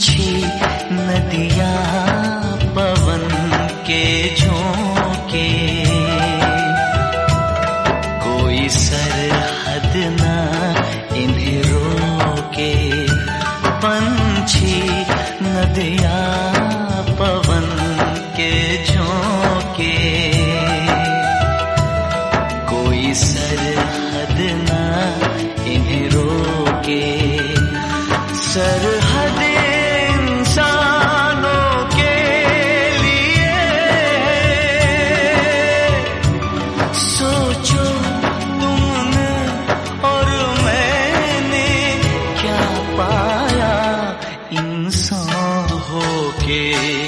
पंछी नदिया पवन के झोंके, कोई सरहद ना इन्हें रोके। पंछी नदिया पवन के झोंके, कोई सरहद ना इन्हें रोके। सरहद इंसानों के लिए, सोचो तुमने और मैंने क्या पाया इंसान होके।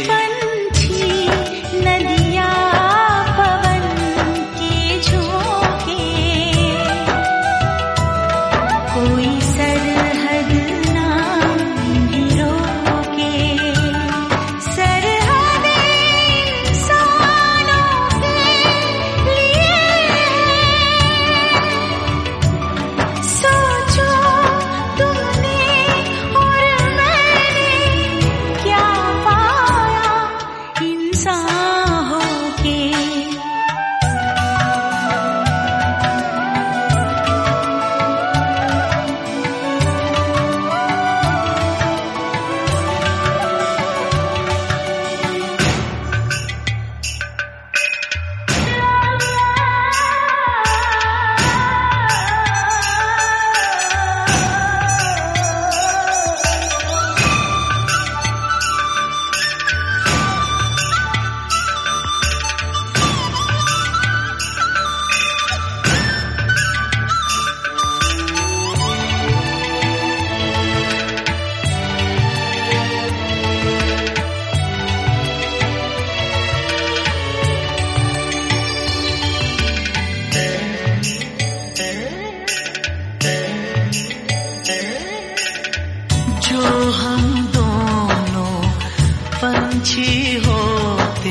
जो हम दोनों पंछी होते,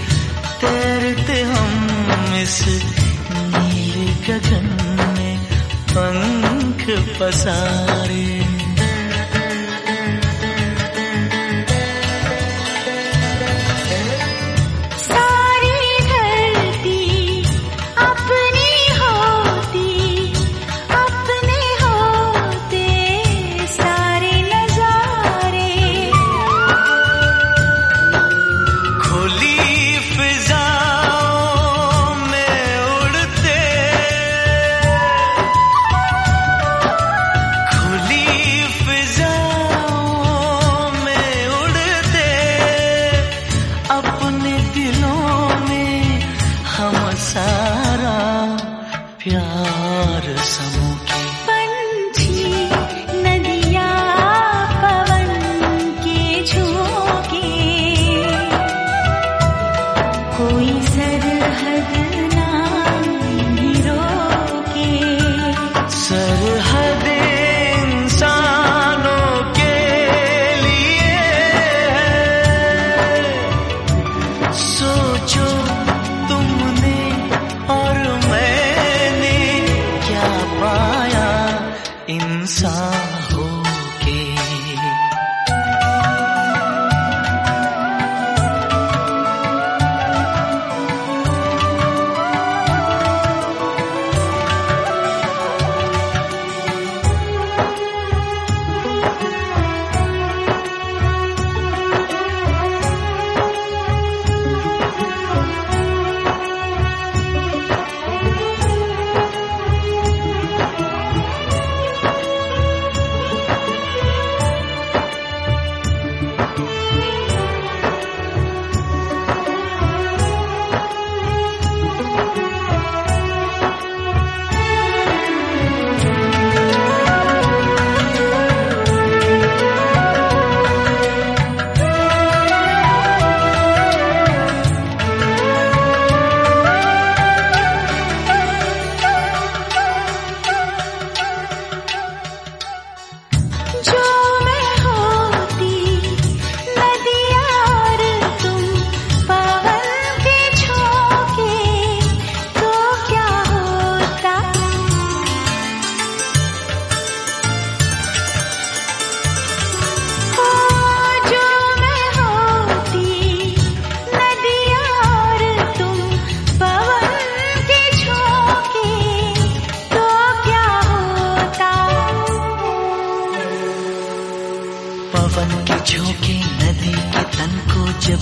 तैरते हम इस नीले गगन में पंख पसारे। खुली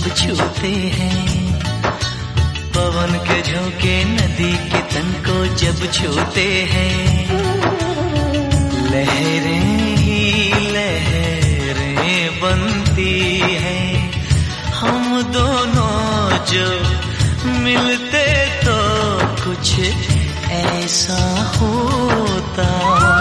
जब छूते हैं, पवन के झोंके नदी के तन को जब छूते हैं, लहरें ही लहरें बनती हैं। हम दोनों जो मिलते तो कुछ ऐसा होता।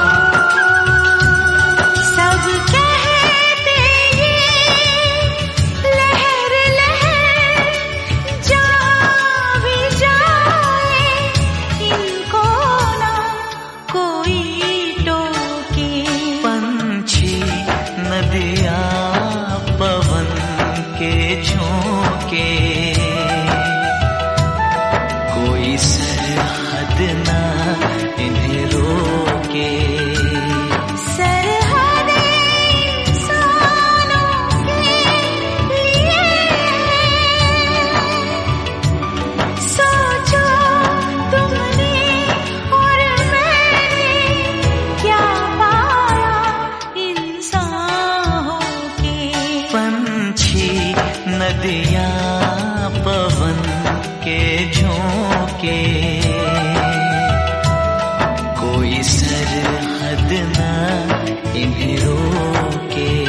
सब कहते ये लहर लहर जहाँ भी जाए, इनको ना कोई टोके। पंछी नदियाँ पवन के झोंके, कोई सरहद ना इन्हें रोके। सरहदें इंसानों के लिए, सोचो तुमने और मैंने क्या पाया इंसान होके। पंछी नदियाँ पवन के झोंके, कोई सरहद ना इन्हें रोके।